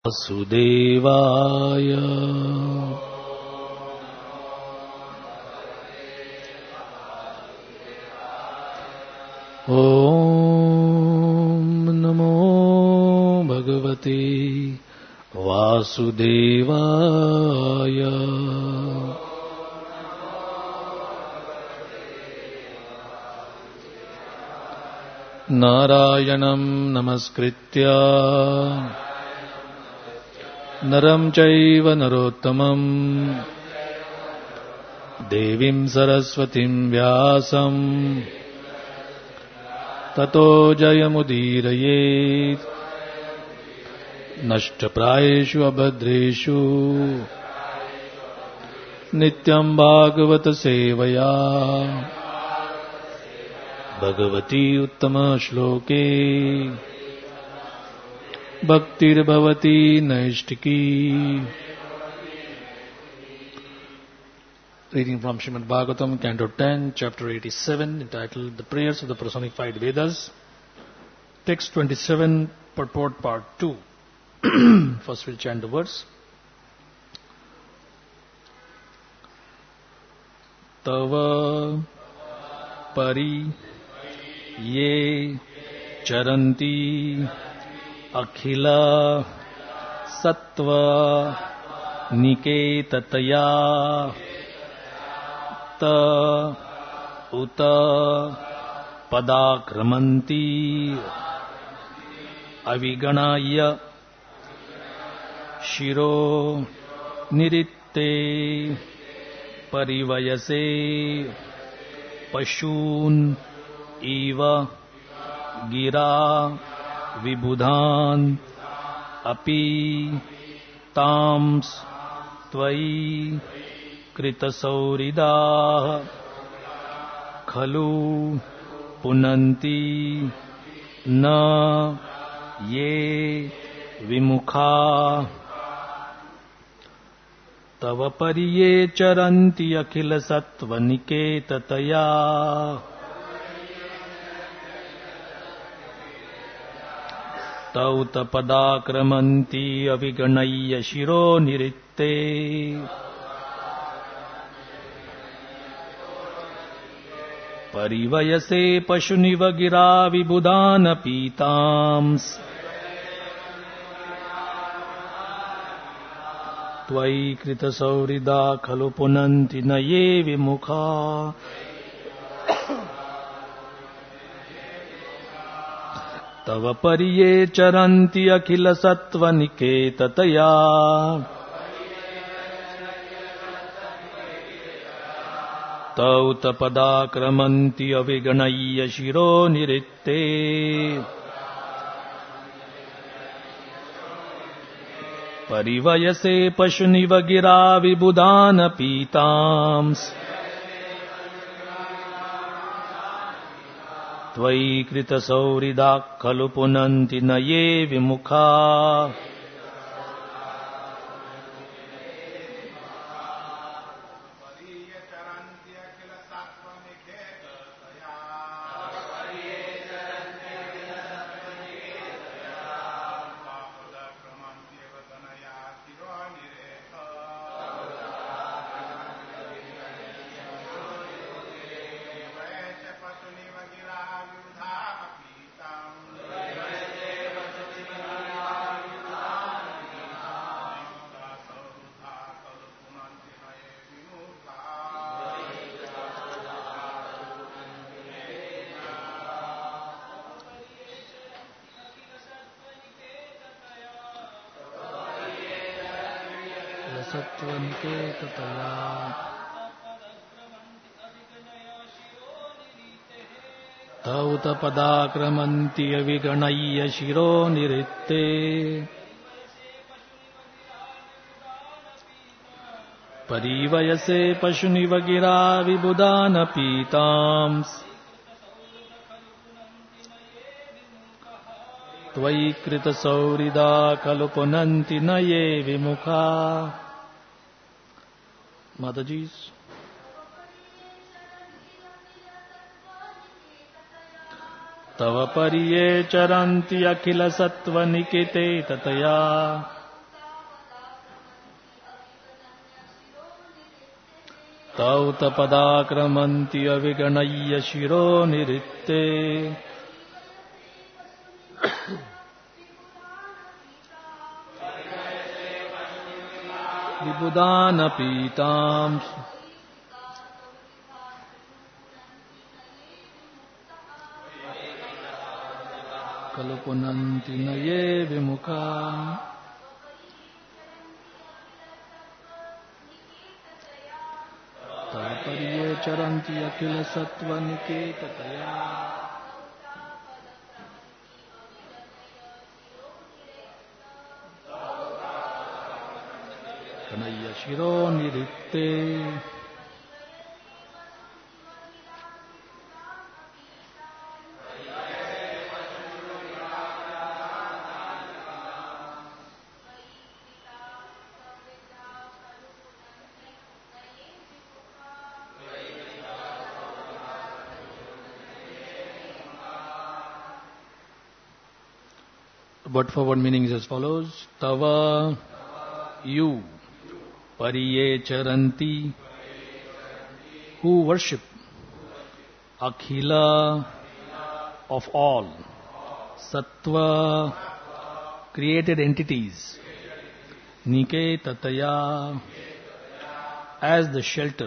वासुदेवाय ॐ नमो भगवते वासुदेवाय। नारायणं नमस्कृत्य नरं चैव नरोत्तमं देवीं सरस्वतीं व्यासं ततो जयमुदीरयेत्। नष्टप्रायेषु अभद्रेषु नित्यं भागवत सेवया भगवती उत्तम श्लोके भक्तिर्भवती नैष्टिकी। Reading from Srimad Bhagavatam, Canto 10, Chapter 87, entitled The Prayers of the Personified Vedas. Text 27, Purport Part 2. First we'll chant the verse. Tava pari ye charanti akhila sattva niketataya ta uta padakramanti aviganaya shiro niritte parivayase pashun iva gira vibudhan api tams tvai kritasauridah khalu punanti na ye vimukha tava pariye charanti akhila sattva niketataya tauta padakramanti aviganaya shiro niritte parivayase pashuniva gira vibudana pitams tvai krita saurida khalu punanti naye vimukha tava pariye charanti akhila sattva niketataya tauta padakramanti aviganaya shiro niritte parivayase pashuniva gira vibudana pitams tvai krita saurida khalu punanti naye vimukha tauta padakramanti aviganaya shiro niritte parivayase pashuniva gira vibudana pitams tvai krita saurida khalu punanti naye vimukha. Mataji's. तव परिये चरन्ति अखिल सत्व निकिते ततया तौ तपदाक्रमन्ति अविगणय्य शिरो निरित्ते विबुधानपीताम् कल्पनन्ति न ये विमुखा तापर्ये चरन्ति अखिल सत्त्वनिकेततया कनय्य शिरो निरित्ते Word for word meaning is as follows. Tava, you, pariye charanti, who worship, akhila, of all, sattva, created entities, niketataya, as the shelter,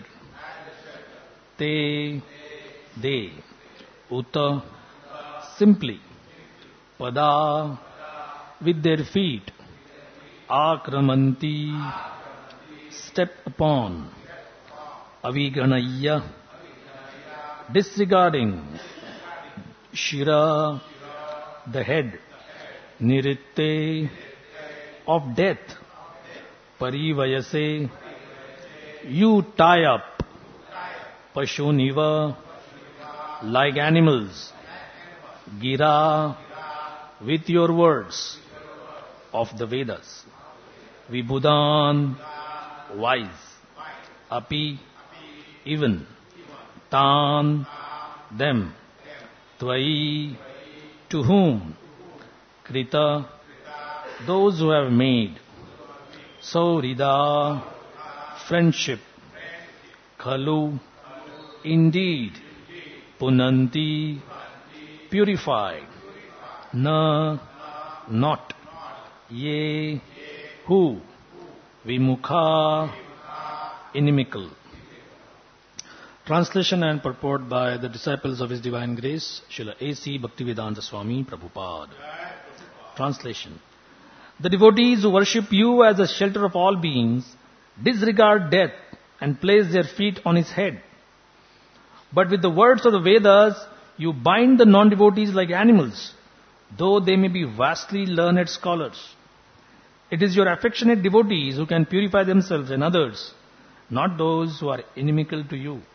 te, they, uta, simply, pada, with their feet, akramanti, step upon, aviganaya, disregarding, shira, the head, niritte, of death, parivayase, you tie up, pashuniva, like animals, gira, with your words of the Vedas, vibhudan, wise, api, even, tan, them, tvai, to whom, krita, those who have made, saurida, friendship, khalu, indeed, punanti, purified, na, not, ye, who, vimukha, inimical. Translation and purport by the disciples of His Divine Grace, Srila A.C. Bhaktivedanta Swami Prabhupada. Translation. The devotees who worship you as the shelter of all beings disregard death and place their feet on its head. But with the words of the Vedas, you bind the non-devotees like animals, though they may be vastly learned scholars. It is your affectionate devotees who can purify themselves and others, not those who are inimical to you.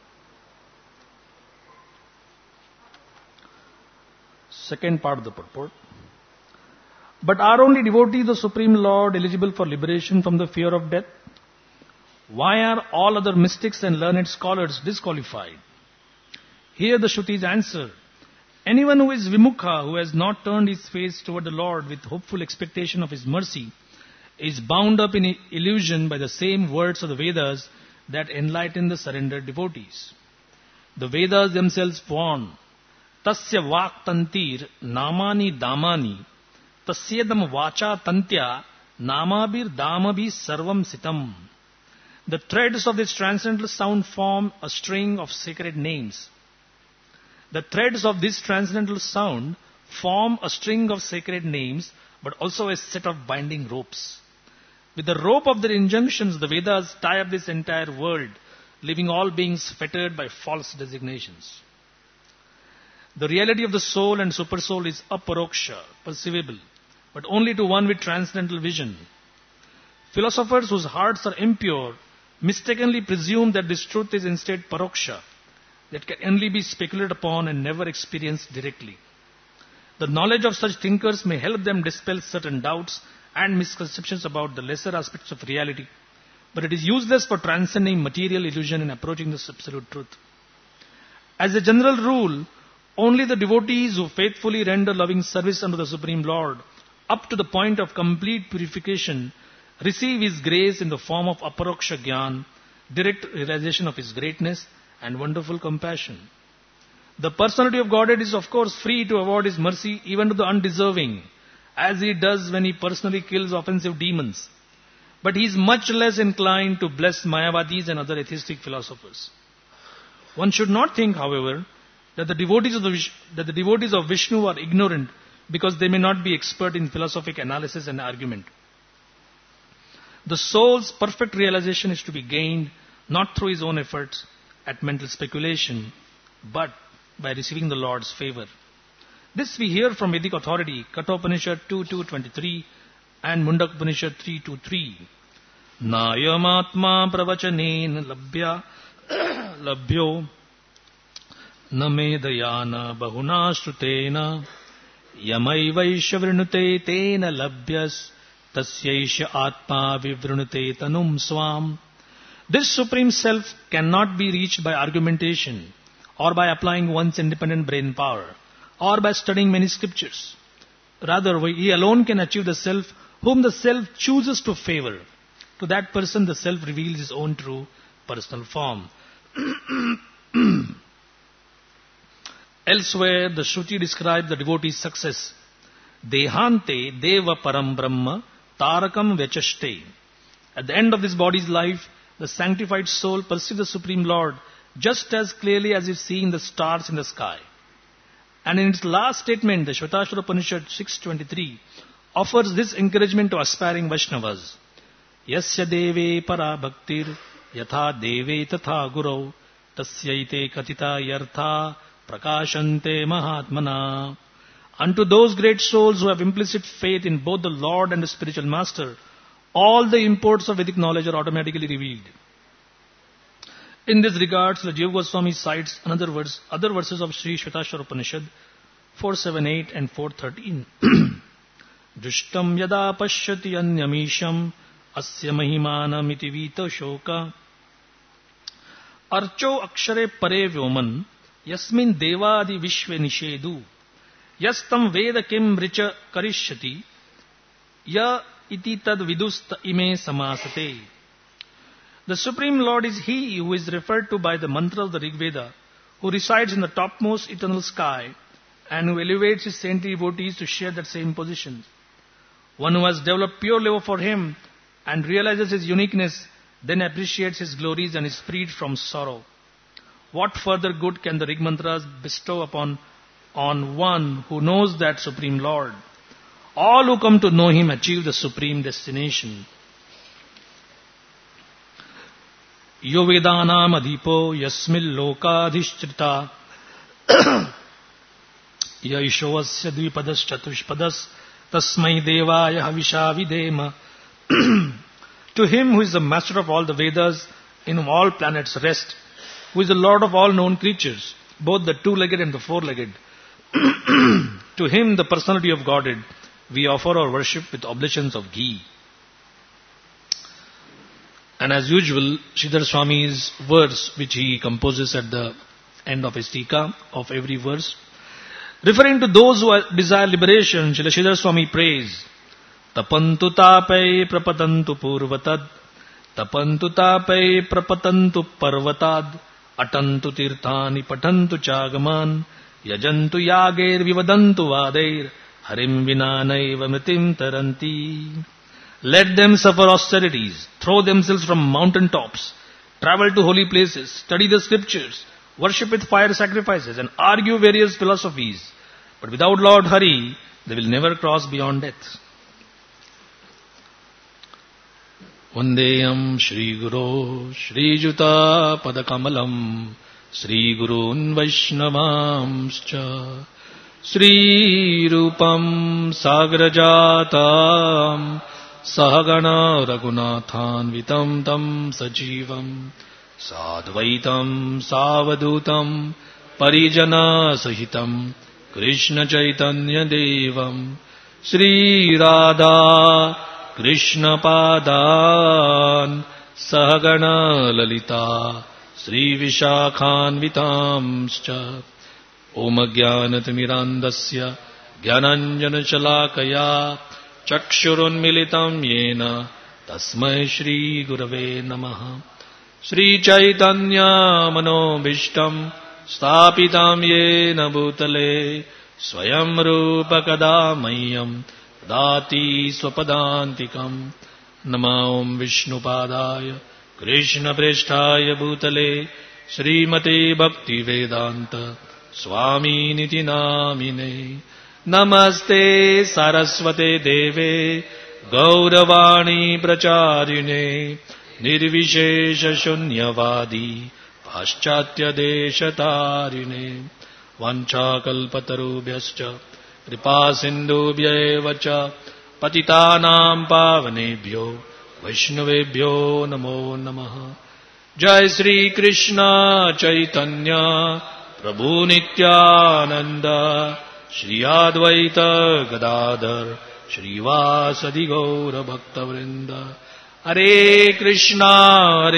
Second part of the purport. But are only devotees of the Supreme Lord eligible for liberation from the fear of death? Why are all other mystics and learned scholars disqualified? Here the Shrutis answer, anyone who is vimukha, who has not turned his face toward the Lord with hopeful expectation of His mercy, is bound up in illusion by the same words of the Vedas that enlighten the surrendered devotees. The Vedas themselves warn, tasya vak tantir namani damani, tasyedam vacha tantya namabir damabhi sarvam sitam. The threads of this transcendental sound form a string of sacred names. The threads of this transcendental sound form a string of sacred names, but also a set of binding ropes. With the rope of their injunctions, the Vedas tie up this entire world, leaving all beings fettered by false designations. The reality of the soul and supersoul is aparoksha, perceivable, but only to one with transcendental vision. Philosophers whose hearts are impure mistakenly presume that this truth is instead paroksha, that can only be speculated upon and never experienced directly. The knowledge of such thinkers may help them dispel certain doubts and misconceptions about the lesser aspects of reality, but it is useless for transcending material illusion and approaching this absolute truth. As a general rule, only the devotees who faithfully render loving service unto the Supreme Lord, up to the point of complete purification, receive His grace in the form of aparoksha jnana, direct realization of His greatness and wonderful compassion. The personality of Godhead is of course free to award His mercy even to the undeserving, as He does when He personally kills offensive demons. But He is much less inclined to bless Mayavadis and other atheistic philosophers. One should not think, however, that the devotees of Vishnu are ignorant because they may not be expert in philosophic analysis and argument. The soul's perfect realization is to be gained not through his own efforts at mental speculation, but by receiving the Lord's favor. This we hear from Vedic authority, Kathopanishad 2.2.23 and Mundak Upanishad 3.2.3. Nayamatma pravachanena labhyo namedayana bahuna shrutena yamaivaisha vrinute tena labhyas tasyaisha atma vivrunute tanum swam. This Supreme Self cannot be reached by argumentation or by applying one's independent brain power or by studying many scriptures. Rather, He alone can achieve the Self whom the Self chooses to favor. To that person, the Self reveals His own true personal form. Elsewhere, the Shruti describes the devotee's success. Dehante deva param brahma tarakam vechaste. At the end of this body's life, the sanctified soul perceives the Supreme Lord just as clearly as if seeing the stars in the sky. And in its last statement, the Shvetashvara Upanishad 6.23 offers this encouragement to aspiring Vaishnavas. Yasya deve para bhaktir yatha deve tatha gurau tasyaite katita yartha prakashante mahatmana. Unto those great souls who have implicit faith in both the Lord and the spiritual master, all the imports of Vedic knowledge are automatically revealed. In this regard, the Jiva Goswami cites other verses of Sri Shvetashvara Upanishad 4.7.8 and 4.13. Drishtam yada pashyati anyamisham asya mahimanam iti vita shoka archo akshare pare vyoman yasmin devadi vishve nishedu yastam veda kim richa karishyati ya iti tad vidust ime samasate. The Supreme Lord is He who is referred to by the mantra of the Rig Veda, who resides in the topmost eternal sky and who elevates His saintly devotees to share that same position. One who has developed pure love for Him and realizes His uniqueness then appreciates His glories and is freed from sorrow. What further good can the Rig mantras bestow upon one who knows that Supreme Lord? All who come to know Him achieve the supreme destination. Yo Vedanam Adhipo Yasmil Lokadhishtrita Yaishovasya Dvipadas Chatushpadas Tasmai Devaya Havisha Videma. To Him who is the master of all the Vedas, in whom all planets rest, who is the Lord of all known creatures, both the two-legged and the four-legged, to Him, the personality of Godhead, we offer our worship with oblations of ghee. And as usual, Sridhar Swami's verse, which he composes at the end of his tika, of every verse, referring to those who desire liberation, Srila Sridhar Swami prays, Tapantu tapai prapatantu purvatad, tapantu tapai prapatantu parvatad, atantu tirthani patantu chagaman, yajantu yager vivadantu vadeir, harim vinanaiva mritim taranti. Let them suffer austerities, throw themselves from mountain tops, travel to holy places, study the scriptures, worship with fire sacrifices and argue various philosophies. But without Lord Hari, they will never cross beyond death. Vandeyam Shri Guru Shri Juta Padakamalam Shri Gurun Vaishnavamscha Shri Rupam Sagrajatam Sahagana Raghunathan Vitam Tam Sajivam Sadvaitam Savadutam Parijana Sahitam Krishna Chaitanya Devam Sri Radha Krishna Padan Sahagana Lalita Sri Vishakhan Vitamscha Om Jnanatimirandasya Jnananjana Shalakaya Chakshurun Militam Yena Tasmai Shri Gurave Namaha Sri Chaitanya Manobhishtam Stapitam Yena Bhutale Swayam Rupa Kadamayam Dati Swapadantikam Nama Om Vishnu Padaya Krishna Presthaya Bhutale Srimate Bhakti Vedanta Swami Niti Namine Namaste Saraswate Deve Gauravani Pracharine Nirvishesha Shunyavadi Paschatya Deshatarine Vanchakalpatarubhyascha Kripasindubhya Vacha Patitanam Pavanebhyo Vaishnavebhyo Namo Namaha Jai Sri Krishna Chaitanya Prabhu Nityananda Shri Advaita Gadadhar Shri Vasadi Gaura Bhakta Vrinda Hare Krishna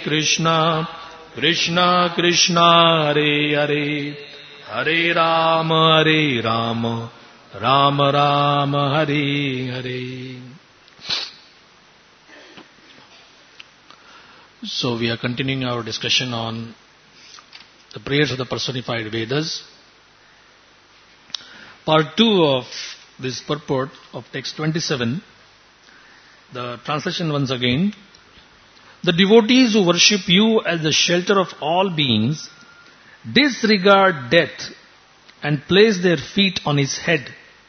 Krishna Krishna Hare Hare Hare Rama Rama Rama Hare Hare. So we are continuing our discussion on the prayers of the personified Vedas. Part 2 of this purport of text 27. The translation once again. The devotees who worship you as the shelter of all beings disregard death and place their feet on his head.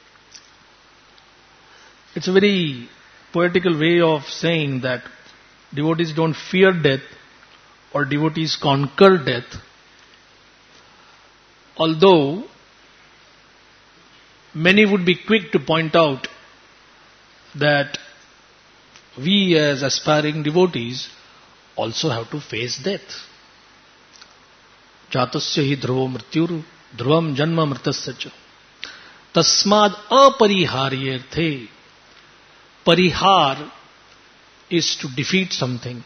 It's a very poetical way of saying that devotees don't fear death or devotees conquer death. Although many would be quick to point out that we as aspiring devotees also have to face death. Jatasya hi dhruvo mrityur dhruvam janma mritasya cha tasmad apariharyarthe. Parihar is to defeat something,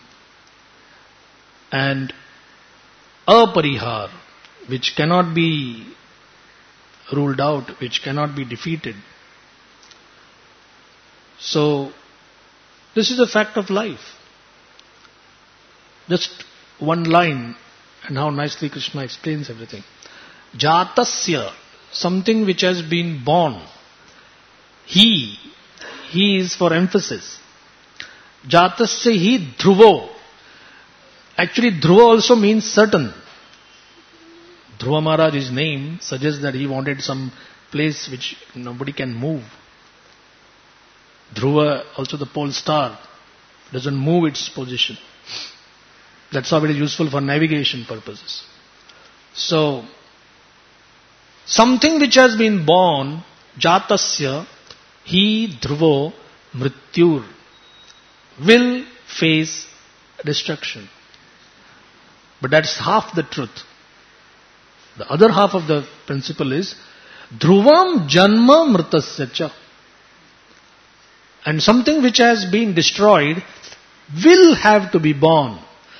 and aparihar, which cannot be ruled out, which cannot be defeated. So this is a fact of life. Just one line, and how nicely Krishna explains everything. Jatasya, something which has been born. He is for emphasis. Jatasya hi dhruvo. Actually, dhruva also means certain. Dhruva Maharaj, his name suggests that he wanted some place which nobody can move. Dhruva, also the pole star, doesn't move its position. That's how it is useful for navigation purposes. So, something which has been born, jatasya, hi dhruvo mrityur, will face destruction. But that's half the truth. The other half of the principle is dhruvam janma mritasya cha. And something which has been destroyed will have to be born.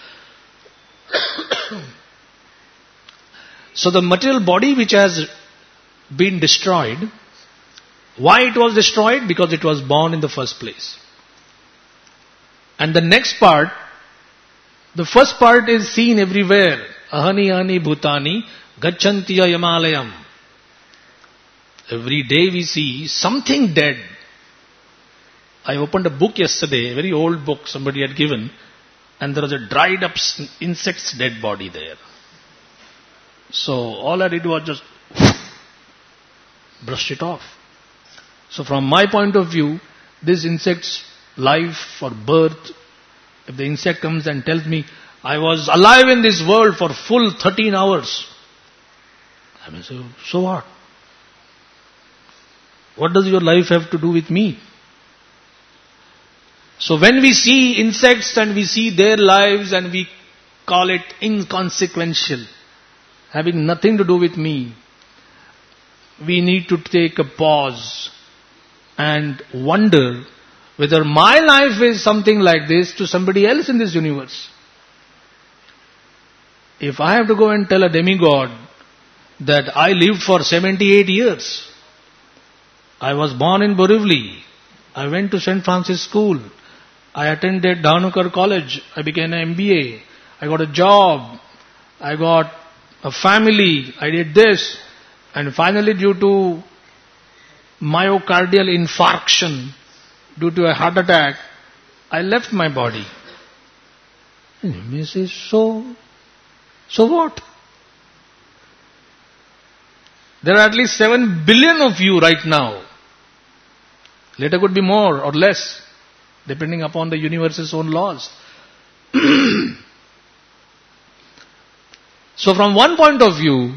So the material body which has been destroyed, why it was destroyed? Because it was born in the first place. And the next part, the first part is seen everywhere. Ahani ahani bhutani gachantiya yamalayam. Every day we see something dead. I opened a book yesterday, a very old book somebody had given, and there was a dried up insect's dead body there. So all I did was just brush it off. So from my point of view, this insect's life or birth, if the insect comes and tells me, I was alive in this world for full 13 hours, I may say, so what? What does your life have to do with me? So when we see insects and we see their lives and we call it inconsequential, having nothing to do with me, we need to take a pause and wonder whether my life is something like this to somebody else in this universe. If I have to go and tell a demigod that I lived for 78 years, I was born in Borivali, I went to St. Francis School, I attended Dhanukar College, I became an MBA, I got a job, I got a family, I did this, and finally due to myocardial infarction, due to a heart attack, I left my body. And he says, so what? There are at least 7 billion of you right now. Later could be more or less, depending upon the universe's own laws. So from one point of view,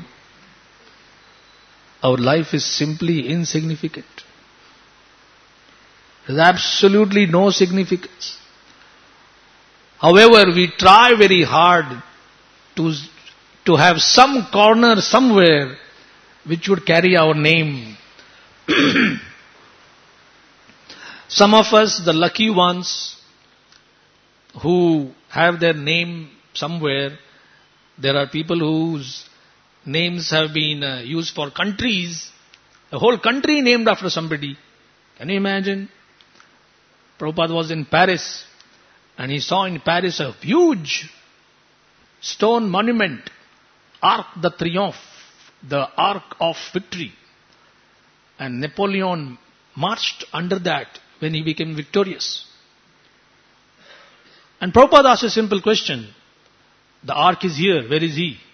our life is simply insignificant. There is absolutely no significance. However, we try very hard to have some corner somewhere which would carry our name. Some of us, the lucky ones, who have their name somewhere, there are people whose names have been used for countries, a whole country named after somebody. Can you imagine? Prabhupada was in Paris, and he saw in Paris a huge stone monument, Arc de Triomphe, the Arc of Victory. And Napoleon marched under that when he became victorious. And Prabhupada asked a simple question. The Ark is here, where is he?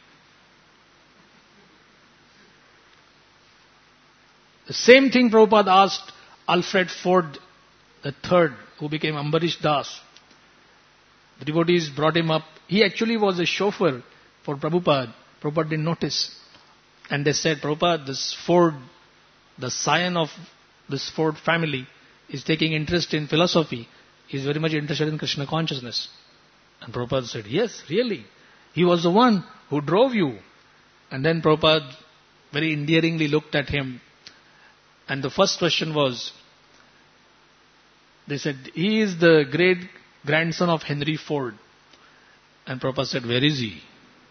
The same thing Prabhupada asked Alfred Ford III, who became Ambarish Das. The devotees brought him up. He actually was a chauffeur for Prabhupada. Prabhupada didn't notice. And they said, Prabhupada, this Ford, the scion of this Ford family, is taking interest in philosophy. He is very much interested in Krishna consciousness. And Prabhupada said, yes, really. He was the one who drove you. And then Prabhupada very endearingly looked at him. And the first question was, they said, he is the great grandson of Henry Ford. And Prabhupada said, where is he?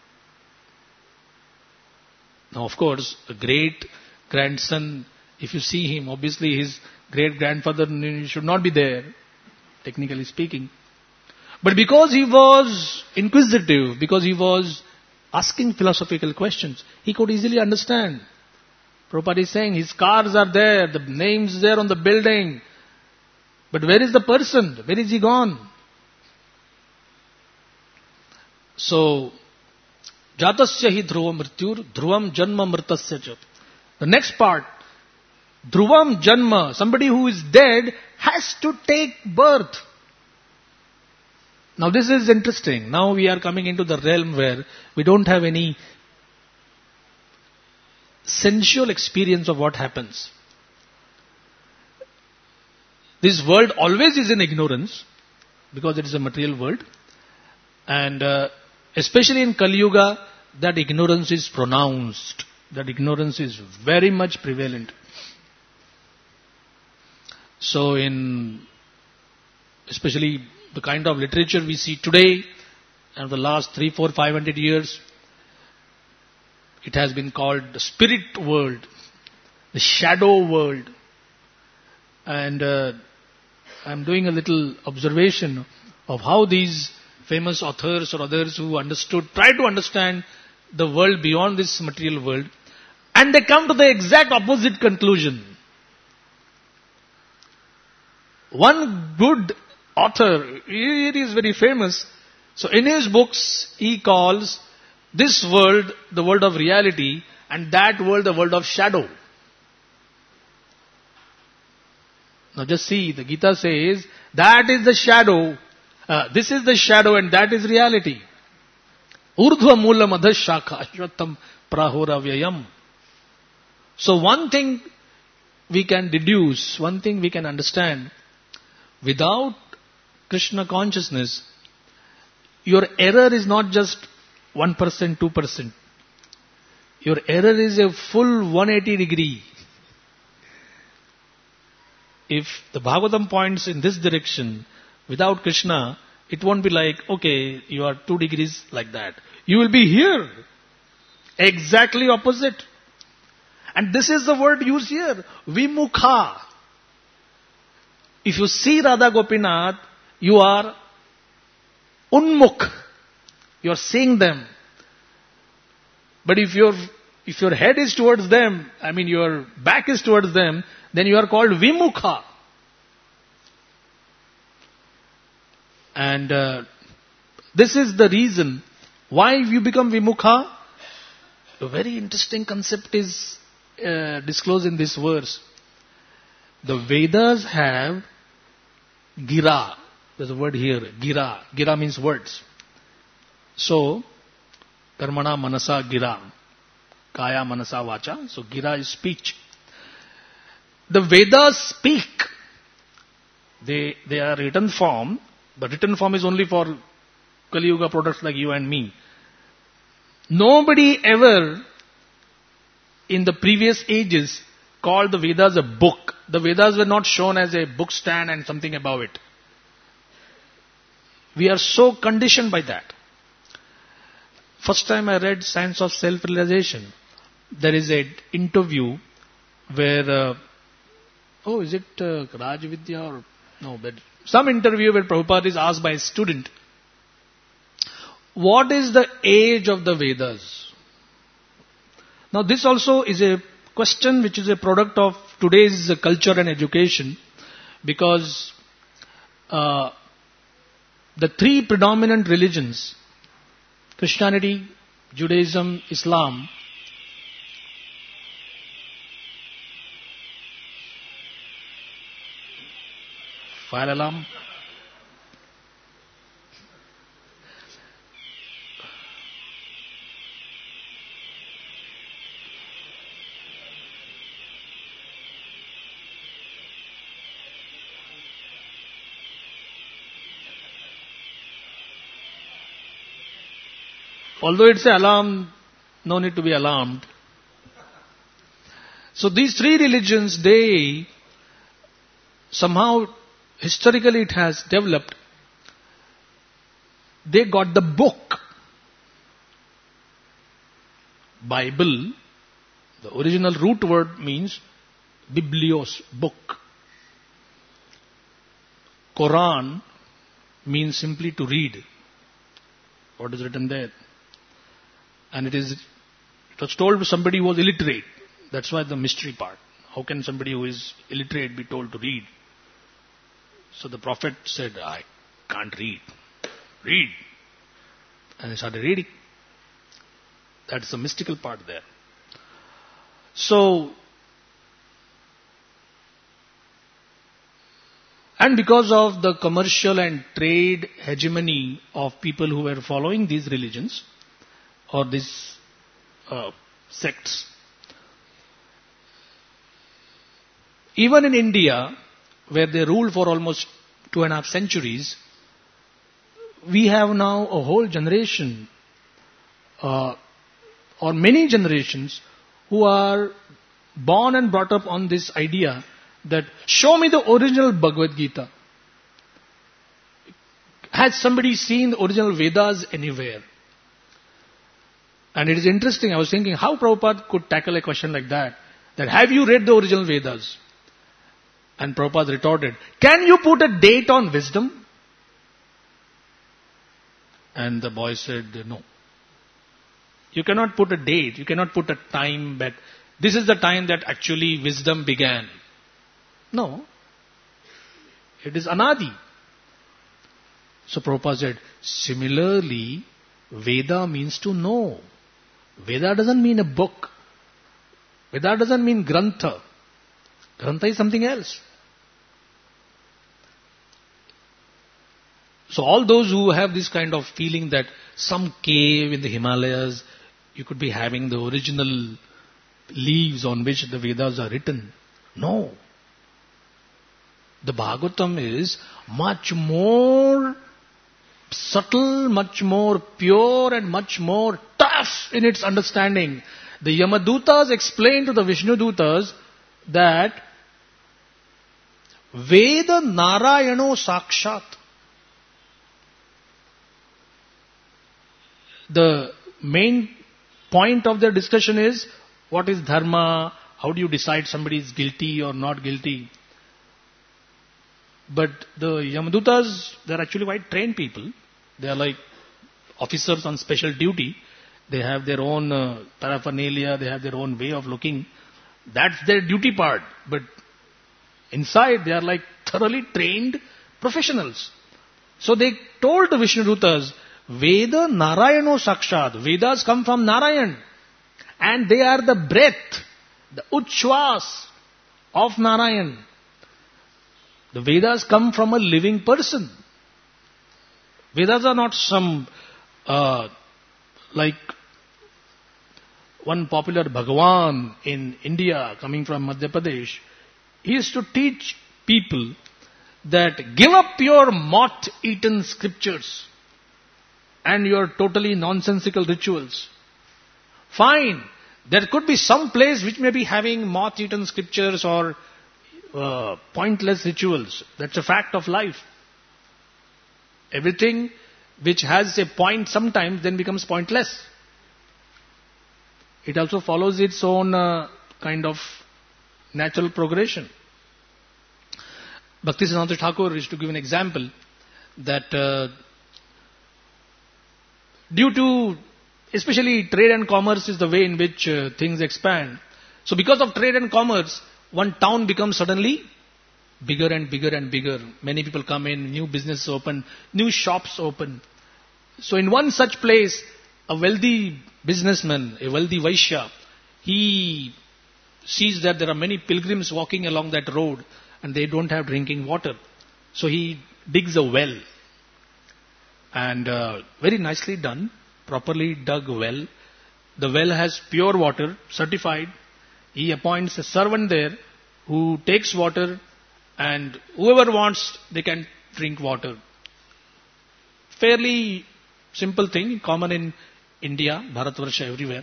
Now, of course, a great grandson, if you see him, obviously his great grandfather should not be there, technically speaking. But because he was inquisitive, because he was asking philosophical questions, he could easily understand. Prabhupada is saying his cars are there, the names there on the building. But where is the person? Where is he gone? So, Jatasya hi dhruvam mrityur, dhruvam janma mritasya cha. The next part, dhruvam janma, somebody who is dead has to take birth. Now this is interesting. Now we are coming into the realm where we don't have any sensual experience of what happens. This world always is in ignorance because it is a material world. And especially in Kali Yuga, that ignorance is pronounced. That ignorance is very much prevalent. So in especially the kind of literature we see today and the last 300, 400, 500 years, it has been called the spirit world, the shadow world. And I'm doing a little observation of how these famous authors or others who try to understand the world beyond this material world, and they come to the exact opposite conclusion. One good author, he is very famous, so in his books he calls this world the world of reality and that world the world of shadow. Now just see, the Gita says, that is the shadow, this is the shadow and that is reality. Urdhva mula madha shakha ashwatam prahora vyayam. So one thing we can deduce, one thing we can understand, without Krishna consciousness, your error is not just 1%, 2%. Your error is a full 180 degree. If the Bhagavatam points in this direction, without Krishna, it won't be like, okay, you are 2 degrees like that. You will be here. Exactly opposite. And this is the word used here, vimukha. If you see Radha Gopinath, you are unmukh. You are seeing them. But if your head is towards them, your back is towards them, then you are called Vimukha. And this is the reason why you become Vimukha. A very interesting concept is disclosed in this verse. The Vedas have Gira. There's a word here, Gira. Gira means words. So, Karmana Manasa Gira. Kaya Manasa Vacha. So, Gira is speech. The Vedas speak. They are written form. But written form is only for Kali Yuga products like you and me. Nobody ever in the previous ages called the Vedas a book. The Vedas were not shown as a book stand and something above it. We are so conditioned by that. First time I read Science of Self-Realization, there is an interview where, is it Raj Vidya or no, but some interview where Prabhupada is asked by a student, what is the age of the Vedas? Now this also is a question which is a product of today's culture and education, because the three predominant religions, Christianity, Judaism, Islam, fire alarm. Although it's an alarm, no need to be alarmed. So these three religions, they somehow, historically it has developed, they got the book. Bible, the original root word means biblios, book. Quran means simply to read. What is written there? And it was told to somebody who was illiterate. That's why the mystery part. How can somebody who is illiterate be told to read? So the Prophet said, I can't read. Read. And he started reading. That's the mystical part there. So, and because of the commercial and trade hegemony of people who were following these religions, or these sects, even in India, where they ruled for almost 2.5 centuries, we have now a whole generation, or many generations, who are born and brought up on this idea that show me the original Bhagavad Gita. Has somebody seen the original Vedas anywhere? And it is interesting, I was thinking how Prabhupada could tackle a question like that have you read the original Vedas? And Prabhupada retorted, can you put a date on wisdom? And the boy said, no. You cannot put a date, you cannot put a time, but this is the time that actually wisdom began. No. It is Anadi. So Prabhupada said, similarly, Veda means to know. Veda doesn't mean a book. Veda doesn't mean Grantha. Grantha is something else. So all those who have this kind of feeling that some cave in the Himalayas, you could be having the original leaves on which the Vedas are written. No. The Bhagavatam is much more subtle, much more pure and much more tough in its understanding. The Yamadutas explain to the Vishnudutas that Veda Narayano Sakshat. The main point of their discussion is what is dharma, how do you decide somebody is guilty or not guilty. But the Yamadutas, they are actually quite trained people. They are like officers on special duty, they have their own paraphernalia, they have their own way of looking. That's their duty part. But inside they are like thoroughly trained professionals. So they told the Vishnudutas, Veda Narayano Sakshad. Vedas come from Narayan. And they are the breath, the Uchwas of Narayan. The Vedas come from a living person. Vedas are not some, like one popular Bhagavan in India coming from Madhya Pradesh. He used to teach people that give up your moth-eaten scriptures and your totally nonsensical rituals. Fine, there could be some place which may be having moth-eaten scriptures or pointless rituals. That's a fact of life. Everything which has a point sometimes then becomes pointless. It also follows its own kind of natural progression. Bhaktisiddhanta Thakur is to give an example that due to, especially trade and commerce is the way in which things expand. So because of trade and commerce, one town becomes suddenly bigger and bigger and bigger. Many people come in, new businesses open, new shops open. So in one such place, a wealthy businessman, a wealthy Vaishya, he sees that there are many pilgrims walking along that road and they don't have drinking water. So he digs a well. And very nicely done, properly dug well. The well has pure water, certified. He appoints a servant there who takes water, and whoever wants, they can drink water. Fairly simple thing, common in India, Bharatvarsha, everywhere.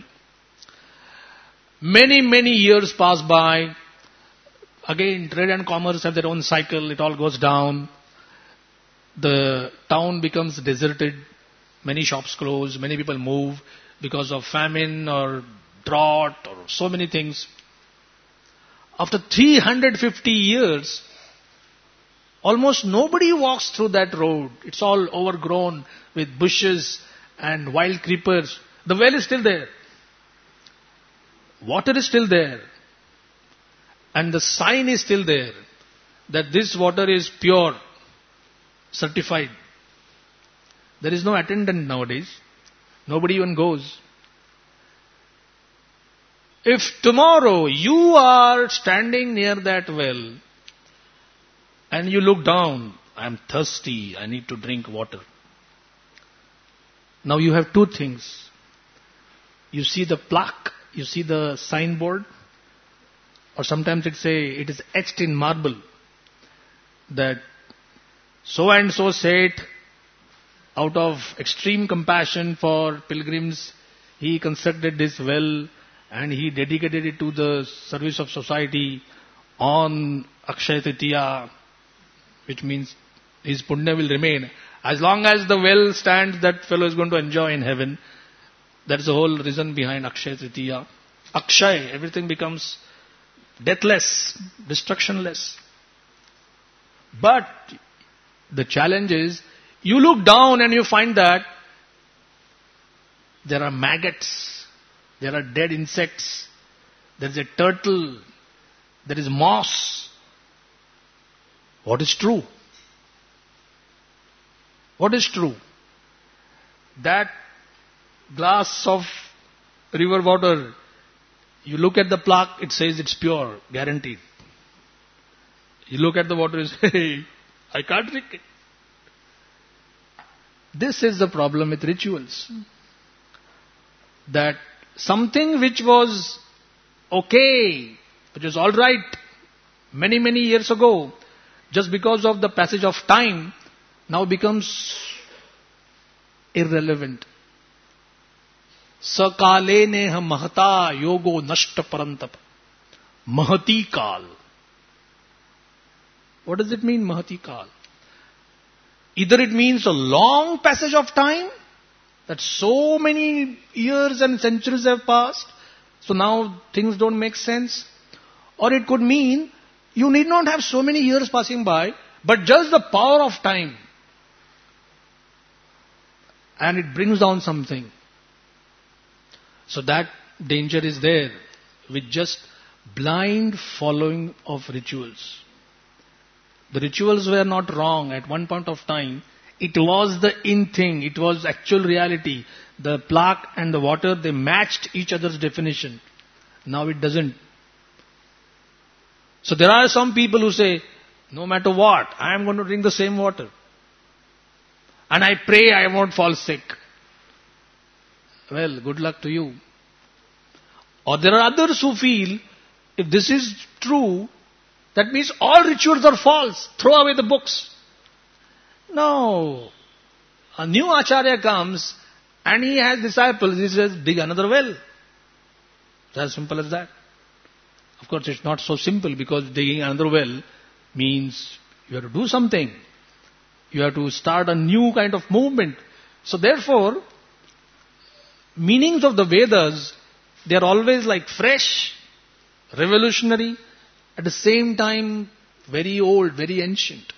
Many, many years pass by. Again, trade and commerce have their own cycle. It all goes down. The town becomes deserted. Many shops close. Many people move because of famine or drought or so many things. After 350 years, almost nobody walks through that road. It's all overgrown with bushes and wild creepers. The well is still there. Water is still there. And the sign is still there that this water is pure, certified. There is no attendant nowadays. Nobody even goes. If tomorrow you are standing near that well and you look down, I am thirsty, I need to drink water. Now you have two things. You see the plaque, you see the signboard, or sometimes it is etched in marble that so and so said, out of extreme compassion for pilgrims, he constructed this well and he dedicated it to the service of society on Akshaya Tritiya, which means his punya will remain. As long as the well stands, that fellow is going to enjoy in heaven. That's the whole reason behind Akshaya Tritiya. Akshay, everything becomes deathless, destructionless. But the challenge is, you look down and you find that there are maggots, there are dead insects, there is a turtle, there is moss. What is true? What is true? That glass of river water, you look at the plaque, it says it's pure, guaranteed. You look at the water and say, hey, I can't drink it. This is the problem with rituals. That something which was okay, which was alright many, many years ago, just because of the passage of time, now becomes irrelevant. Sakale neha mahata yogo nashta parantap. Mahati kal. What does it mean, mahati kal? Either it means a long passage of time, that so many years and centuries have passed, so now things don't make sense. Or it could mean, you need not have so many years passing by, but just the power of time. and it brings down something. So that danger is there with just blind following of rituals. The rituals were not wrong at one point of time. It was the in thing. It was actual reality. The plaque and the water, they matched each other's definition. Now it doesn't. So there are some people who say, no matter what, I am going to drink the same water. And I pray I won't fall sick. Well, good luck to you. Or there are others who feel, if this is true, that means all rituals are false. Throw away the books. No. A new Acharya comes and he has disciples. He says, dig another well. It's as simple as that. Of course, it's not so simple because digging another well means you have to do something. You have to start a new kind of movement. So therefore, meanings of the Vedas, they are always like fresh, revolutionary, at the same time very old, very ancient.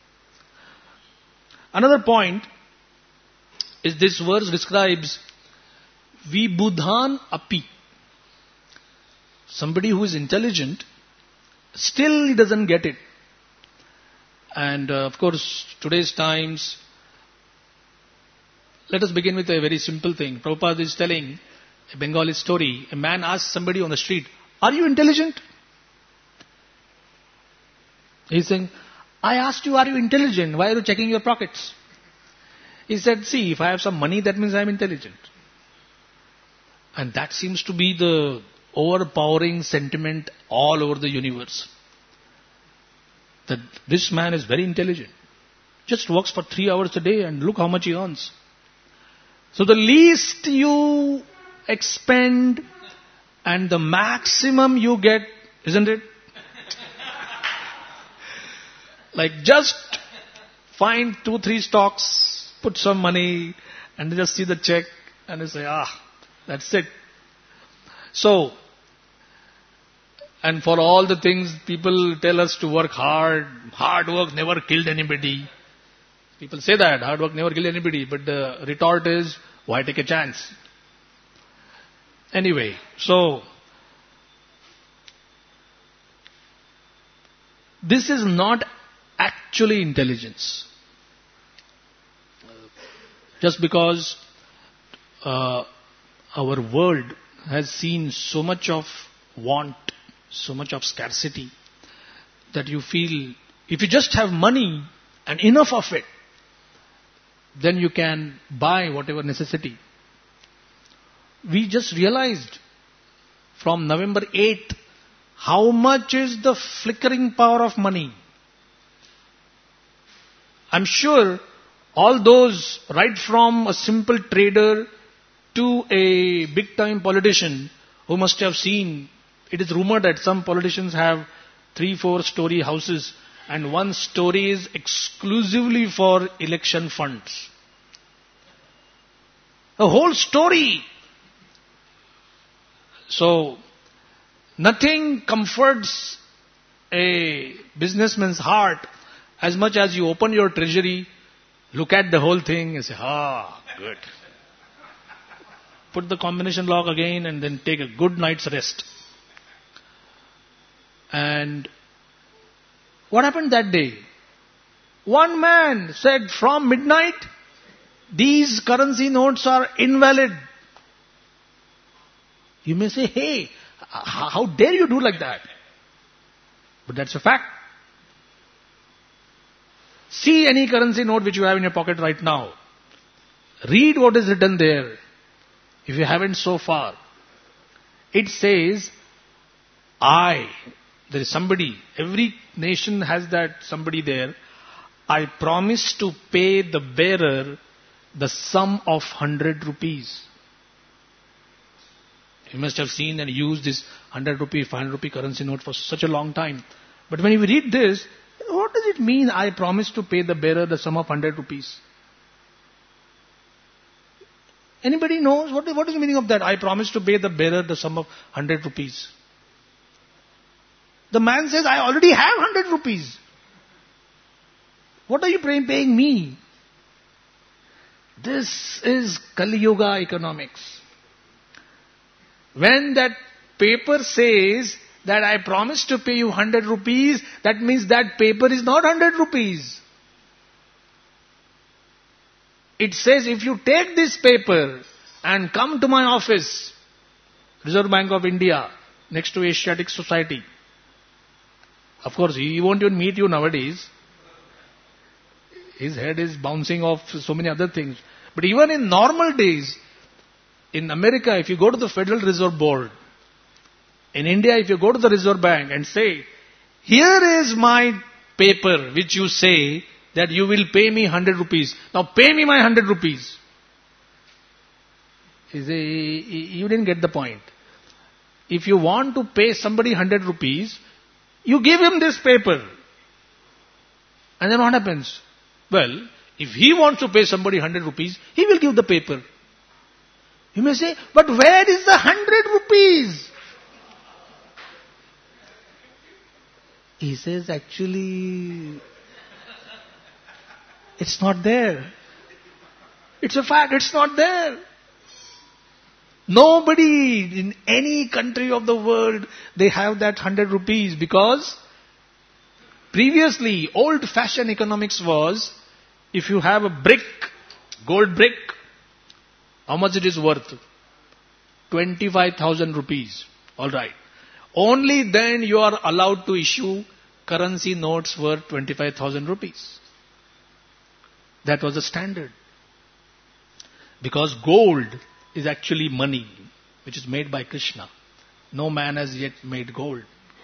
Another point is this verse describes Vibudhan api. Somebody who is intelligent, still he doesn't get it. And of course, today's times, let us begin with a very simple thing. Prabhupada is telling a Bengali story. A man asked somebody on the street, are you intelligent? He's saying, I asked you, are you intelligent? Why are you checking your pockets? He said, see, if I have some money, that means I am intelligent. And that seems to be the overpowering sentiment all over the universe. That this man is very intelligent. Just works for 3 hours a day and look how much he earns. So the least you expend and the maximum you get, isn't it? Like just find 2-3 stocks, put some money and just see the check and you say, that's it. So, and for all the things people tell us to work hard, hard work never killed anybody. People say that, hard work never killed anybody, but the retort is, why take a chance? Anyway, so, this is not actually intelligence. Just because our world has seen so much of want, so much of scarcity, that you feel, if you just have money and enough of it, then you can buy whatever necessity. We just realized from November 8th, how much is the flickering power of money. I'm sure all those, right from a simple trader to a big-time politician who must have seen, it is rumored that some politicians have 3-4 story houses and one story is exclusively for election funds. A whole story. So, nothing comforts a businessman's heart as much as you open your treasury, look at the whole thing and say, good. Put the combination lock again and then take a good night's rest. And what happened that day? One man said from midnight, these currency notes are invalid. You may say, hey, how dare you do like that? But that's a fact. See any currency note which you have in your pocket right now. Read what is written there. If you haven't so far. It says, there is somebody, every nation has that somebody there. I promise to pay the bearer the sum of 100 rupees. You must have seen and used this 100 rupee, 500 rupee currency note for such a long time. But when you read this, what does it mean, I promise to pay the bearer the sum of 100 rupees? Anybody knows? What is the meaning of that? I promise to pay the bearer the sum of 100 rupees. The man says, I already have 100 rupees. What are you paying me? This is Kali Yuga economics. When that paper says that I promise to pay you 100 rupees, that means that paper is not 100 rupees. It says if you take this paper and come to my office, Reserve Bank of India, next to Asiatic Society. Of course, he won't even meet you nowadays. His head is bouncing off so many other things. But even in normal days, in America, if you go to the Federal Reserve Board, in India, if you go to the Reserve Bank and say, here is my paper which you say that you will pay me 100 rupees. Now pay me my 100 rupees. You didn't get the point. If you want to pay somebody 100 rupees, you give him this paper. And then what happens? Well, if he wants to pay somebody 100 rupees, he will give the paper. You may say, but where is the 100 rupees? He says, actually, it's not there. It's a fact, it's not there. Nobody in any country of the world, they have that 100 rupees because previously, old-fashioned economics was, if you have a brick, gold brick, how much it is worth? 25,000 rupees. Alright. Only then you are allowed to issue currency notes worth 25,000 rupees. That was the standard. Because gold is actually money, which is made by Krishna. No man has yet made gold.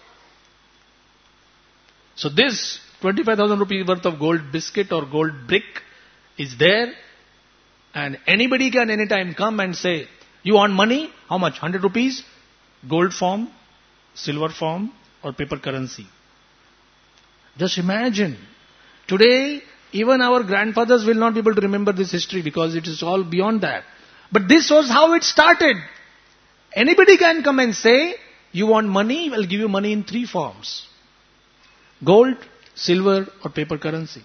So this 25,000 rupees worth of gold biscuit or gold brick is there, and anybody can anytime come and say, you want money? How much? 100 rupees? Gold form, silver form, or paper currency. Just imagine. Today, even our grandfathers will not be able to remember this history because it is all beyond that. But this was how it started. Anybody can come and say, you want money? I'll give you money in 3 forms. Gold, silver, or paper currency.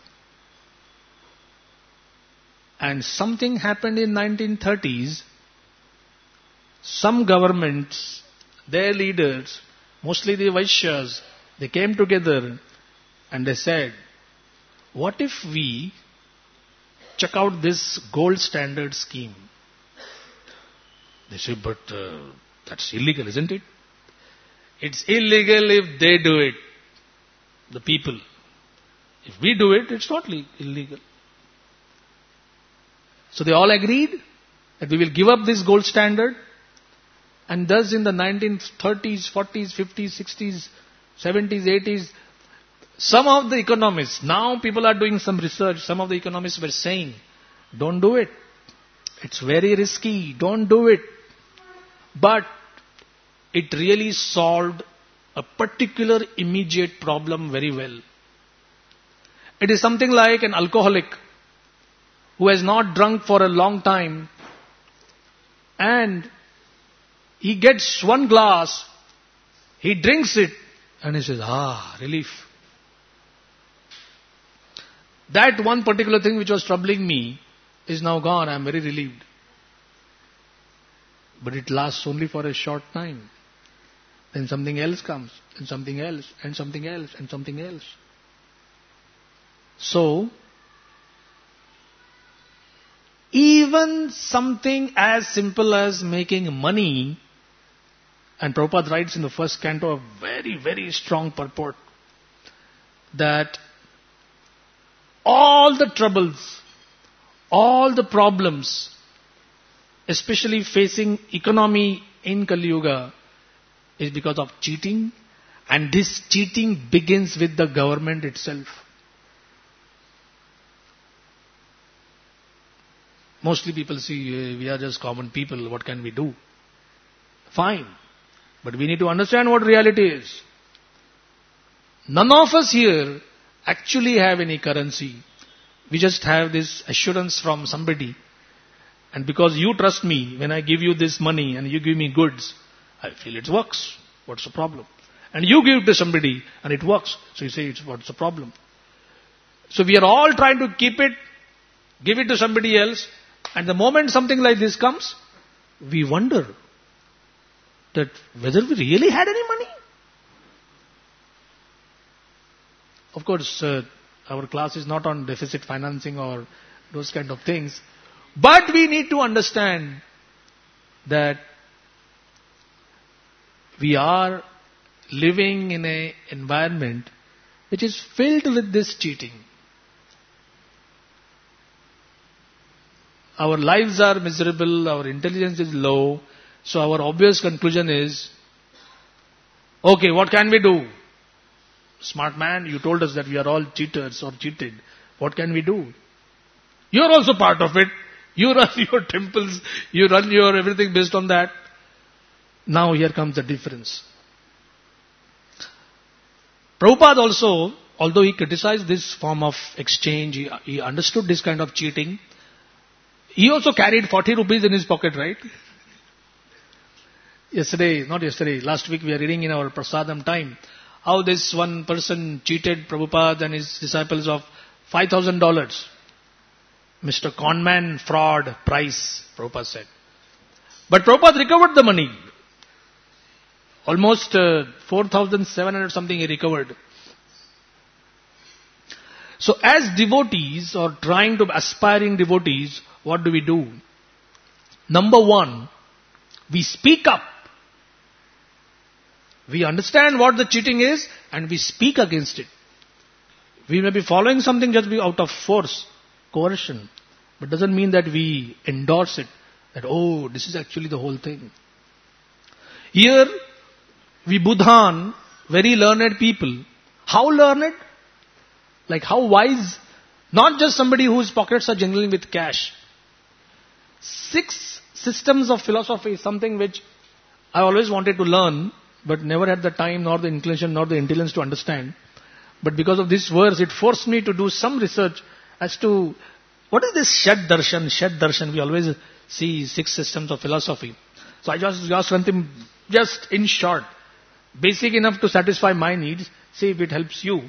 And something happened in 1930s. Some governments, their leaders, mostly the Vaishyas, they came together and they said, what if we check out this gold standard scheme? They say, but that's illegal, isn't it? It's illegal if they do it, the people. If we do it, it's not illegal. So they all agreed that we will give up this gold standard. And thus in the 1930s, 40s, 50s, 60s, 70s, 80s, some of the economists, now people are doing some research, some of the economists were saying, don't do it. It's very risky, don't do it. But it really solved a particular immediate problem very well. It is something like an alcoholic who has not drunk for a long time and he gets one glass, he drinks it and he says, relief. That one particular thing which was troubling me is now gone, I am very relieved. But it lasts only for a short time. Then something else comes, and something else, and something else, and something else. So, even something as simple as making money, and Prabhupada writes in the first canto a very, very strong purport, that all the troubles, all the problems, especially facing economy in Kali Yuga, is because of cheating, and this cheating begins with the government itself. Mostly people see, we are just common people, what can we do? Fine. But we need to understand what reality is. None of us here actually have any currency. We just have this assurance from somebody. And because you trust me, when I give you this money and you give me goods, I feel it works. What's the problem? And you give it to somebody and it works. So you say, what's the problem? So we are all trying to keep it, give it to somebody else, And the moment something like this comes, we wonder that whether we really had any money. Of course, our class is not on deficit financing or those kind of things. But we need to understand that we are living in an environment which is filled with this cheating. Our lives are miserable, our intelligence is low, so our obvious conclusion is, okay, what can we do? Smart man, you told us that we are all cheaters or cheated. What can we do? You are also part of it. You run your temples, you run your everything based on that. Now here comes the difference. Prabhupada also, although he criticized this form of exchange, he understood this kind of cheating. He also carried 40 rupees in his pocket, right? Last week we are reading in our Prasadam time, how this one person cheated Prabhupada and his disciples of $5,000. Mr. Conman fraud price, Prabhupada said. But Prabhupada recovered the money. Almost 4,700 something he recovered. So as devotees or trying to aspiring devotees, what do? Number one, we speak up. We understand what the cheating is and we speak against it. We may be following something just out of force, coercion, but doesn't mean that we endorse it, that oh, this is actually the whole thing. Here, we Buddhan, very learned people. How learned? Like how wise? Not just somebody whose pockets are jingling with cash. 6 systems of philosophy is something which I always wanted to learn, but never had the time, nor the inclination, nor the intelligence to understand. But because of this verse, it forced me to do some research as to what is this Shad Darshan. Shad Darshan, we always see 6 systems of philosophy. So I just went in, just in short, basic enough to satisfy my needs, see if it helps you.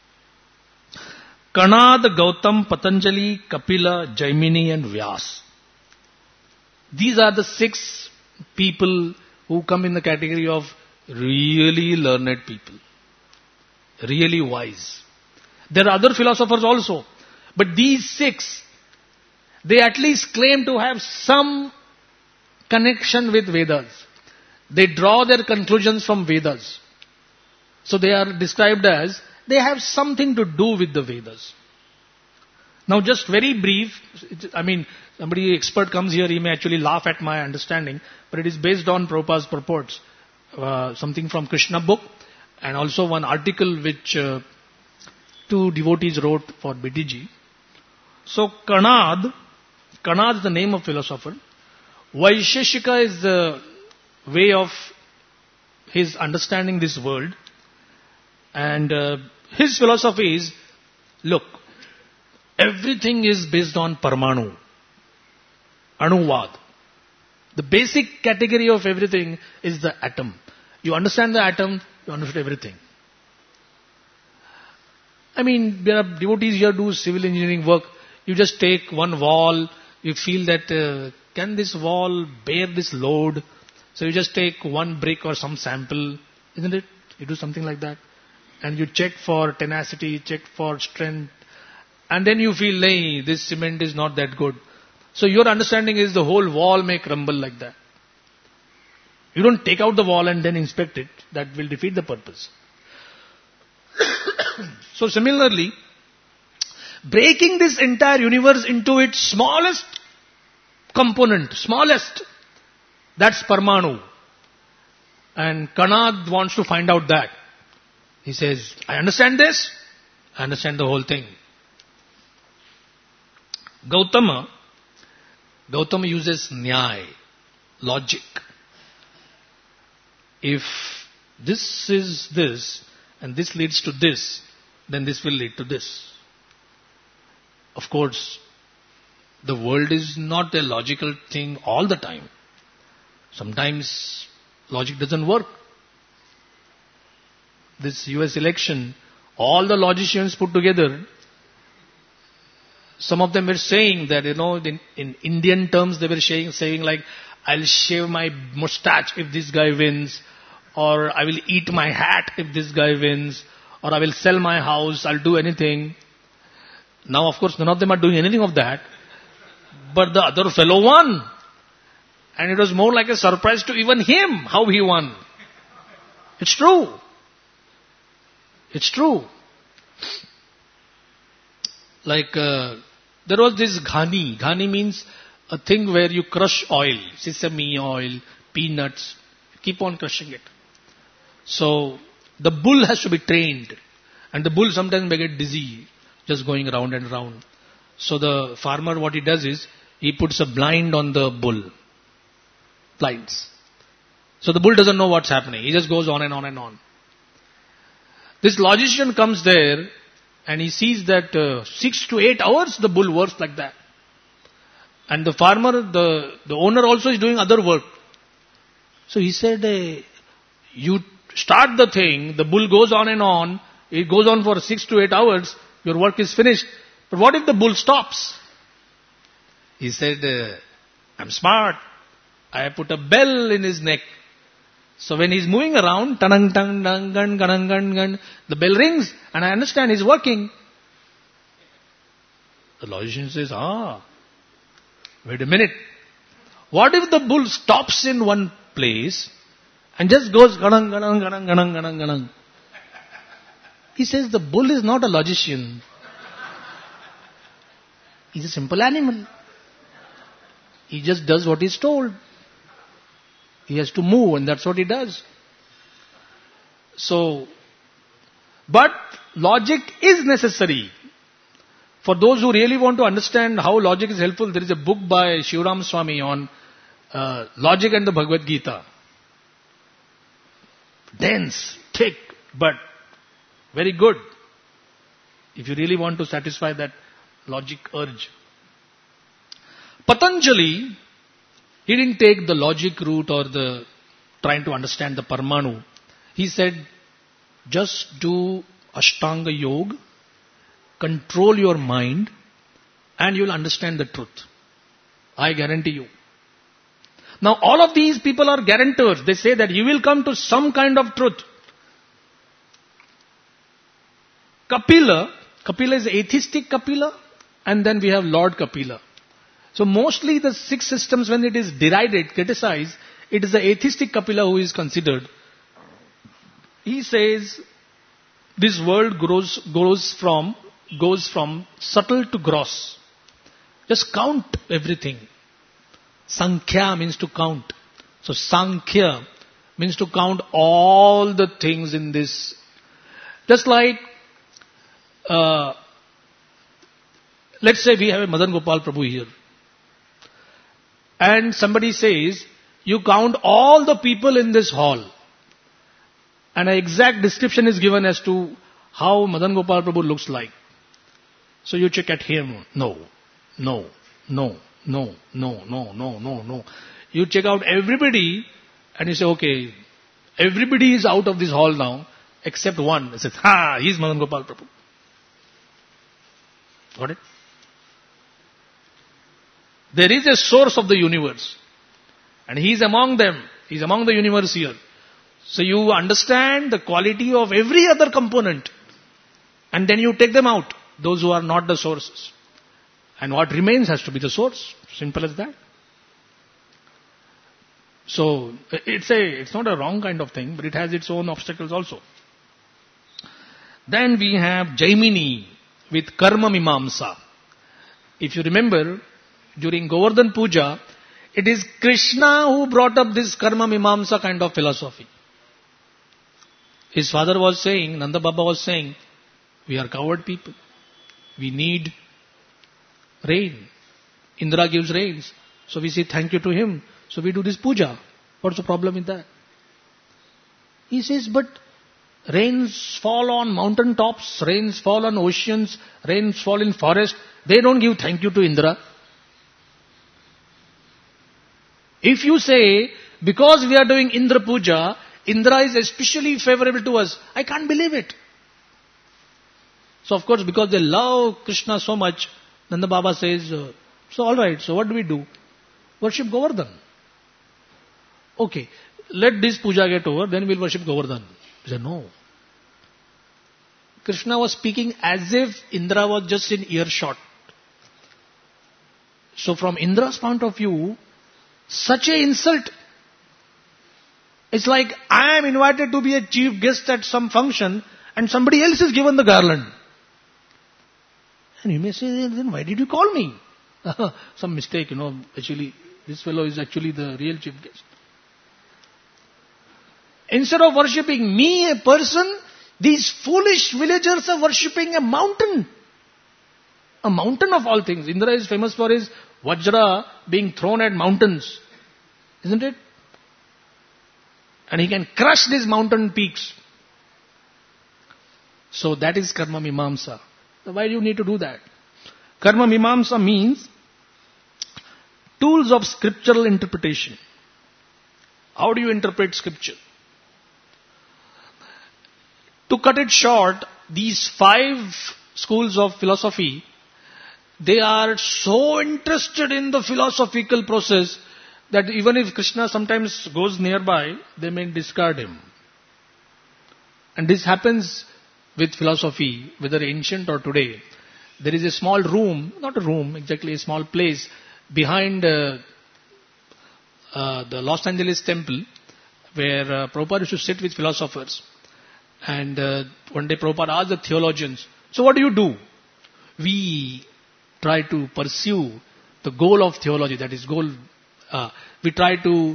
Kanad, Gautam, Patanjali, Kapila, Jaimini and Vyas. These are the 6 people who come in the category of really learned people. Really wise. There are other philosophers also. But these 6, they at least claim to have some connection with Vedas. They draw their conclusions from Vedas. So they are described as, they have something to do with the Vedas. Now just very brief, somebody expert comes here, he may actually laugh at my understanding, but it is based on Prabhupada's purports. Something from Krishna book, and also one article which 2 devotees wrote for BTG. So Kanad is the name of philosopher. Vaisheshika is the way of his understanding this world. And his philosophy is, look, everything is based on Parmanu, Anuvad. The basic category of everything is the atom. You understand the atom, you understand everything. There are devotees here do civil engineering work. You just take one wall, you feel that can this wall bear this load? So you just take one brick or some sample, isn't it? You do something like that. And you check for tenacity, check for strength. And then you feel, nay, this cement is not that good. So your understanding is the whole wall may crumble like that. You don't take out the wall and then inspect it. That will defeat the purpose. So similarly, breaking this entire universe into its smallest component, that's Parmanu. And Kanad wants to find out that. He says, I understand this, I understand the whole thing. Gautama uses nyaya, logic. If this is this, and this leads to this, then this will lead to this. Of course, the world is not a logical thing all the time. Sometimes logic doesn't work. This US election, all the logicians put together, some of them were saying that, in Indian terms they were saying like, I'll shave my mustache if this guy wins, or I will eat my hat if this guy wins, or I will sell my house, I'll do anything. Now of course none of them are doing anything of that, but the other fellow won. And it was more like a surprise to even him how he won. It's true. It's true. Like there was this ghani. Ghani means a thing where you crush oil, sesame oil, peanuts, keep on crushing it. So the bull has to be trained, and the bull sometimes may get dizzy just going round and round. So the farmer, what he does is he puts a blind on the bull. Blinds. So the bull doesn't know what's happening. He just goes on and on and on. This logician comes there and he sees that 6 to 8 hours the bull works like that. And the farmer, the owner also is doing other work. So he said, you start the thing, the bull goes on and on, it goes on for 6 to 8 hours, your work is finished. But what if the bull stops? He said, I'm smart. I put a bell in his neck. So when he's moving around, tanang tang dang gan ganang gan gan, the bell rings and I understand he's working. The logician says, wait a minute. What if the bull stops in one place and just goes ganang ganang ganang ganang ganang ganang? He says the bull is not a logician. He's a simple animal. He just does what he's told. He has to move and that's what he does. So, but logic is necessary. For those who really want to understand how logic is helpful, there is a book by Shivaram Swami on logic and the Bhagavad Gita. Dense, thick, but very good. If you really want to satisfy that logic urge. Patanjali, he didn't take the logic route or the trying to understand the Parmanu. He said, just do Ashtanga Yoga, control your mind, and you'll understand the truth. I guarantee you. Now all of these people are guarantors. They say that you will come to some kind of truth. Kapila is atheistic Kapila, and then we have Lord Kapila. So mostly the 6 systems, when it is derided, criticized, it is the atheistic Kapila who is considered. He says this world goes from subtle to gross. Just count everything. Sankhya means to count. So Sankhya means to count all the things in this. Just like, let's say we have a Madan Gopal Prabhu here. And somebody says, you count all the people in this hall. And an exact description is given as to how Madan Gopal Prabhu looks like. So you check at him. No. You check out everybody and you say, okay, everybody is out of this hall now except one. He says, he's Madan Gopal Prabhu. Got it? There is a source of the universe. And he is among them. He is among the universe here. So you understand the quality of every other component. And then you take them out. Those who are not the sources. And what remains has to be the source. Simple as that. So it's not a wrong kind of thing, but it has its own obstacles also. Then we have Jaimini with Karma Mimamsa. If you remember, during Govardhan Puja, it is Krishna who brought up this Karma Mimamsa kind of philosophy. His father was saying, Nanda Baba was saying, we are coward people. We need rain. Indra gives rains. So we say thank you to him. So we do this puja. What's the problem with that? He says, but rains fall on mountain tops, rains fall on oceans, rains fall in forest. They don't give thank you to Indra. If you say, because we are doing Indra Puja, Indra is especially favorable to us, I can't believe it. So of course, because they love Krishna so much, Nanda Baba says, so all right, so what do we do? Worship Govardhan. Okay, let this puja get over, then we'll worship Govardhan. He said, no. Krishna was speaking as if Indra was just in earshot. So from Indra's point of view, such an insult. It's like I am invited to be a chief guest at some function and somebody else is given the garland. And you may say, then why did you call me? Some mistake, actually, this fellow is actually the real chief guest. Instead of worshipping me, a person, these foolish villagers are worshipping a mountain. A mountain of all things. Indra is famous for his Vajra being thrown at mountains. Isn't it? And he can crush these mountain peaks. So that is Karma Mimamsa. So why do you need to do that? Karma Mimamsa means tools of scriptural interpretation. How do you interpret scripture? To cut it short, these 5 schools of philosophy, they are so interested in the philosophical process that even if Krishna sometimes goes nearby, they may discard him. And this happens with philosophy, whether ancient or today. There is a small room, not a room, exactly a small place behind the Los Angeles temple where Prabhupada used to sit with philosophers. And one day Prabhupada asked the theologians, so what do? We try to pursue the goal of theology, that is we try to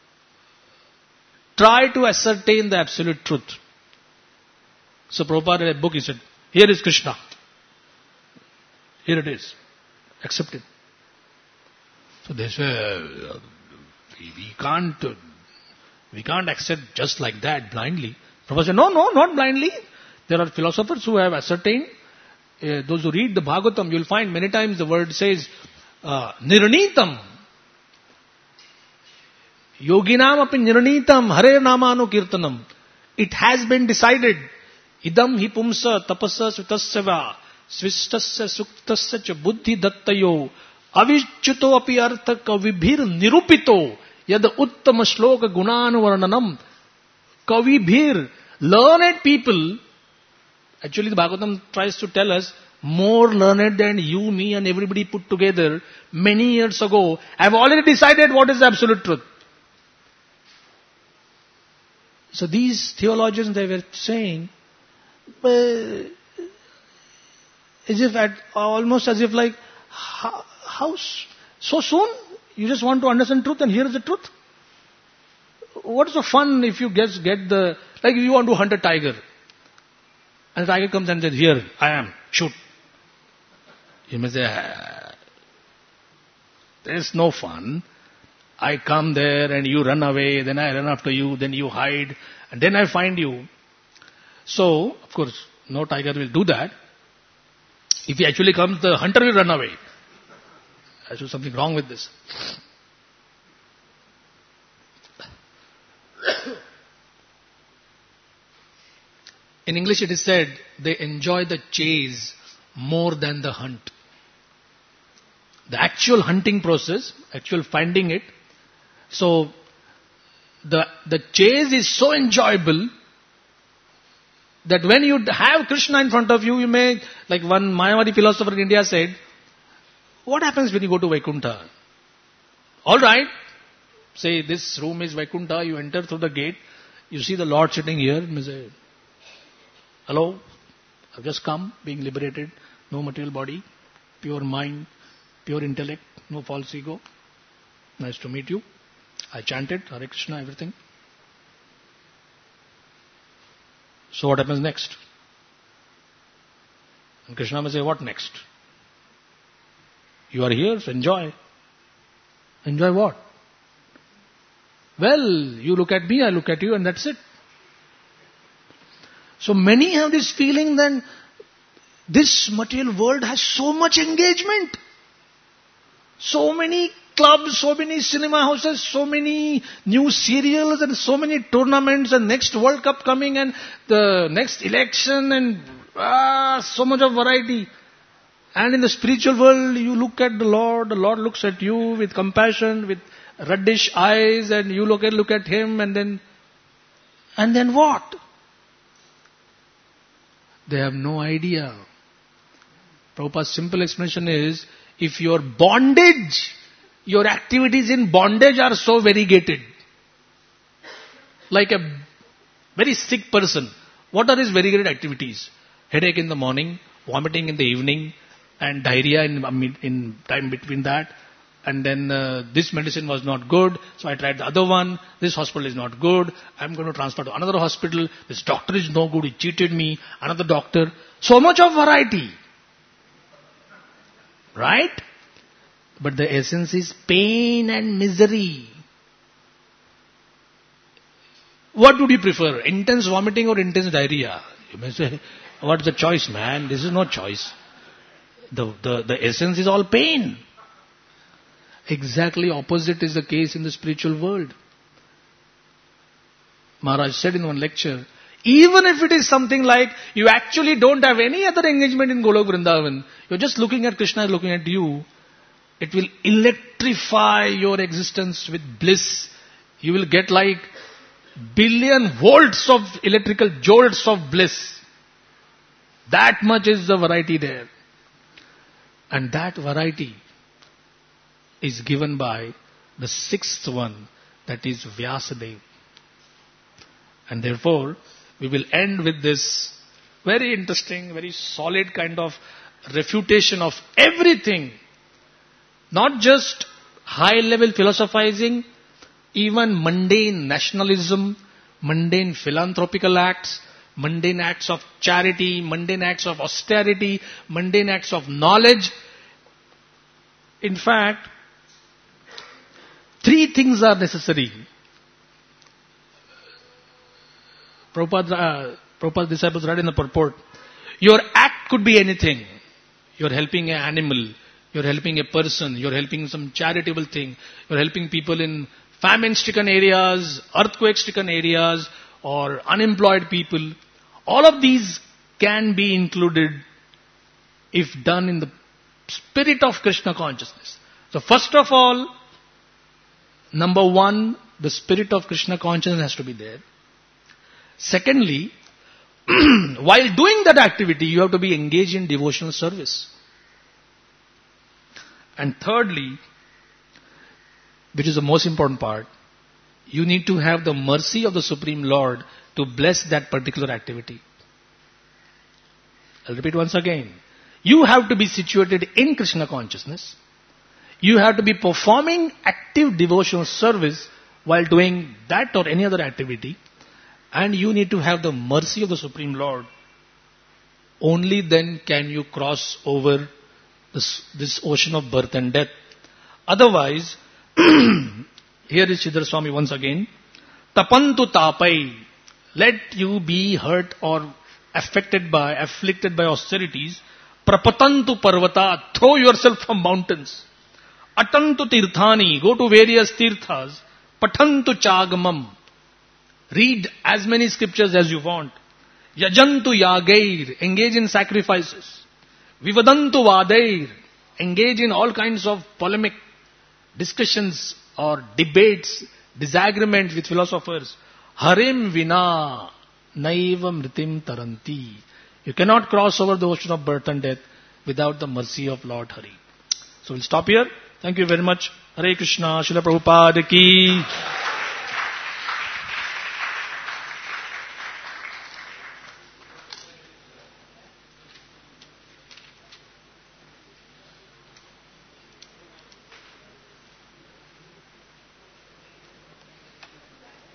ascertain the absolute truth. So Prabhupada in a book, he said, here is Krishna. Here it is. Accept it. So they say, we can't accept just like that blindly. Prabhupada said, no, not blindly. There are philosophers who have ascertained. Those who read the Bhagavatam, you will find many times the word says, Nirnitam. Yoginam api nirnitam hare namanu kirtanam. It has been decided. Idam hi pumsa tapasa sutasya svistasya suktasya cha buddhi dattayo avichuto api artha kavibhir nirupito yad uttama shloka gunanuvarnanam. Kavibhir, learned people. Actually, the Bhagavatam tries to tell us, more learned than you, me and everybody put together many years ago have already decided what is the absolute truth. So these theologians, they were saying, almost as if like, how so soon? You just want to understand truth and here is the truth? What is the fun if you just get like you want to hunt a tiger. And the tiger comes and says, here, I am, shoot. You may say, there's no fun. I come there and you run away, then I run after you, then you hide, and then I find you. So, of course, no tiger will do that. If he actually comes, the hunter will run away. There's something wrong with this. In English it is said, they enjoy the chase more than the hunt. The actual hunting process, actual finding it. So, the chase is so enjoyable that when you have Krishna in front of you, you may, like one Mayavadi philosopher in India said, what happens when you go to Vaikuntha? Alright, say this room is Vaikuntha, you enter through the gate, you see the Lord sitting here, and you say, hello, I've just come, being liberated, no material body, pure mind, pure intellect, no false ego. Nice to meet you. I chanted, Hare Krishna, everything. So what happens next? And Krishna may say, what next? You are here, so enjoy. Enjoy what? Well, you look at me, I look at you, and that's it. So many have this feeling that this material world has so much engagement. So many clubs, so many cinema houses, so many new serials and so many tournaments and next World Cup coming and the next election and so much of variety. And in the spiritual world, you look at the Lord looks at you with compassion, with reddish eyes, and you look at Him, and then what? They have no idea. Prabhupada's simple explanation is, if your activities in bondage are so variegated, like a very sick person, what are his variegated activities? Headache in the morning, vomiting in the evening, and diarrhea in time between that. And then this medicine was not good, so I tried the other one. This hospital is not good. I'm going to transfer to another hospital. This doctor is no good. He cheated me. Another doctor. So much of variety. Right? But the essence is pain and misery. What would you prefer? Intense vomiting or intense diarrhea? You may say, what's the choice, man? This is no choice. The essence is all pain. Exactly opposite is the case in the spiritual world. Maharaj said in one lecture, even if it is something like you actually don't have any other engagement in Golok Vrindavan, you're just looking at Krishna looking at you, it will electrify your existence with bliss. You will get like billion volts of electrical jolts of bliss. That much is the variety there. And that variety is given by the sixth one, that is Vyasadeva. And therefore, we will end with this very interesting, very solid kind of refutation of everything. Not just high-level philosophizing, even mundane nationalism, mundane philanthropical acts, mundane acts of charity, mundane acts of austerity, mundane acts of knowledge. In fact, three things are necessary. Prabhupada's disciples read in the purport. Your act could be anything. You're helping an animal, you're helping a person, you're helping some charitable thing, you're helping people in famine-stricken areas, earthquake-stricken areas, or unemployed people. All of these can be included if done in the spirit of Krishna consciousness. So first of all, number one, the spirit of Krishna consciousness has to be there. Secondly, while doing that activity, you have to be engaged in devotional service. And thirdly, which is the most important part, you need to have the mercy of the Supreme Lord to bless that particular activity. I'll repeat once again. You have to be situated in Krishna consciousness. You have to be performing active devotional service while doing that or any other activity. And you need to have the mercy of the Supreme Lord. Only then can you cross over this ocean of birth and death. Otherwise, here is Sridhar Swami once again. Tapantu tapai. Let you be hurt or afflicted by austerities. Prapatantu parvata. Throw yourself from mountains. Atantu tirthani. Go to various tirthas. Patantu chagamam. Read as many scriptures as you want. Yajantu yagair. Engage in sacrifices. Vivadantu vadair. Engage in all kinds of polemic discussions or debates, disagreements with philosophers. Harim vina naiva mritim taranti. You cannot cross over the ocean of birth and death without the mercy of Lord Hari. So we'll stop here. Thank you very much. Hare Krishna, Srila Prabhupada ki.